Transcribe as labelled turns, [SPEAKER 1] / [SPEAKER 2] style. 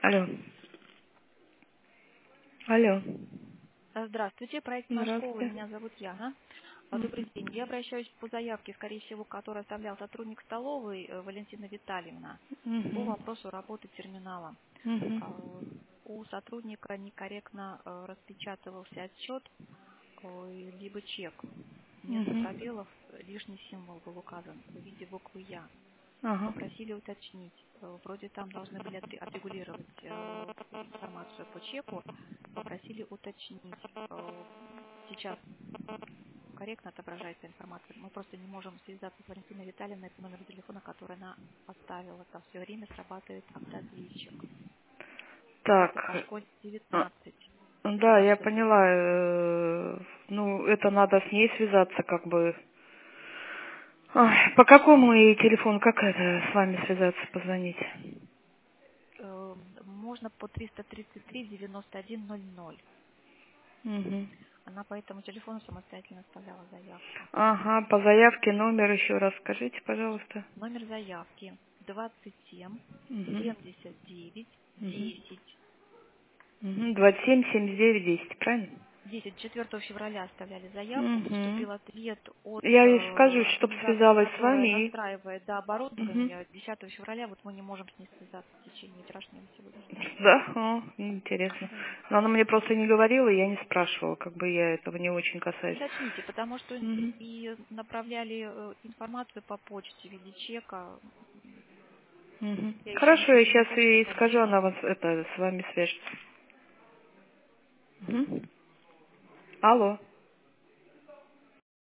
[SPEAKER 1] Алло. Алло.
[SPEAKER 2] Здравствуйте, проект «Наш школа»,
[SPEAKER 1] Здравствуйте.
[SPEAKER 2] меня зовут Яна.
[SPEAKER 1] Мгм.
[SPEAKER 2] Добрый день. Я обращаюсь по заявке, скорее всего, которую оставлял сотрудник столовой Валентина Витальевна по
[SPEAKER 1] Мгм.
[SPEAKER 2] вопросу работы терминала.
[SPEAKER 1] Мгм.
[SPEAKER 2] У сотрудника некорректно распечатывался отчет, либо чек. Вместо
[SPEAKER 1] Мгм.
[SPEAKER 2] пробелов лишний символ был указан в виде буквы «Я».
[SPEAKER 1] Ага.
[SPEAKER 2] Попросили уточнить. Вроде там должны были отрегулировать информацию по чеку. Попросили уточнить. Сейчас корректно отображается информация. Мы просто не можем связаться с Валентиной Витальевной по номеру телефона, который она оставила. Там все время срабатывает автоответчик. Это по
[SPEAKER 1] Так.
[SPEAKER 2] школе
[SPEAKER 1] а,
[SPEAKER 2] 19.
[SPEAKER 1] Да, я
[SPEAKER 2] 12 год.
[SPEAKER 1] поняла. Ну, это надо с ней связаться, как бы. Ай, по какому ей телефону, как это с вами связаться, позвонить?
[SPEAKER 2] Можно по 333-9100.
[SPEAKER 1] Угу.
[SPEAKER 2] Она по этому телефону самостоятельно оставляла заявку.
[SPEAKER 1] Ага, по заявке номер еще раз скажите, пожалуйста.
[SPEAKER 2] Номер заявки 27
[SPEAKER 1] Угу.
[SPEAKER 2] 79
[SPEAKER 1] Угу.
[SPEAKER 2] 10.
[SPEAKER 1] Угу. 277910, правильно?
[SPEAKER 2] 4 февраля оставляли заявку,
[SPEAKER 1] Угу.
[SPEAKER 2] поступил ответ от
[SPEAKER 1] Я ей скажу, чтоб
[SPEAKER 2] организации,
[SPEAKER 1] связалась с
[SPEAKER 2] которая
[SPEAKER 1] вами и...
[SPEAKER 2] настраивает
[SPEAKER 1] Угу.
[SPEAKER 2] оборудование. 10 февраля вот мы не можем с ней связаться в течение вчерашнего и сегодняшнего дня.
[SPEAKER 1] Да? О, интересно.
[SPEAKER 2] Да.
[SPEAKER 1] Но она мне просто не говорила, я не спрашивала, как бы я этого не очень касаюсь.
[SPEAKER 2] Уточните, потому что
[SPEAKER 1] Мгм.
[SPEAKER 2] и направляли информацию по почте в виде чека.
[SPEAKER 1] Мгм.
[SPEAKER 2] Я еще
[SPEAKER 1] Хорошо, я
[SPEAKER 2] не
[SPEAKER 1] сейчас
[SPEAKER 2] точно
[SPEAKER 1] ей
[SPEAKER 2] поняла.
[SPEAKER 1] скажу, она вас это с вами свяжется. Мгм. Алло.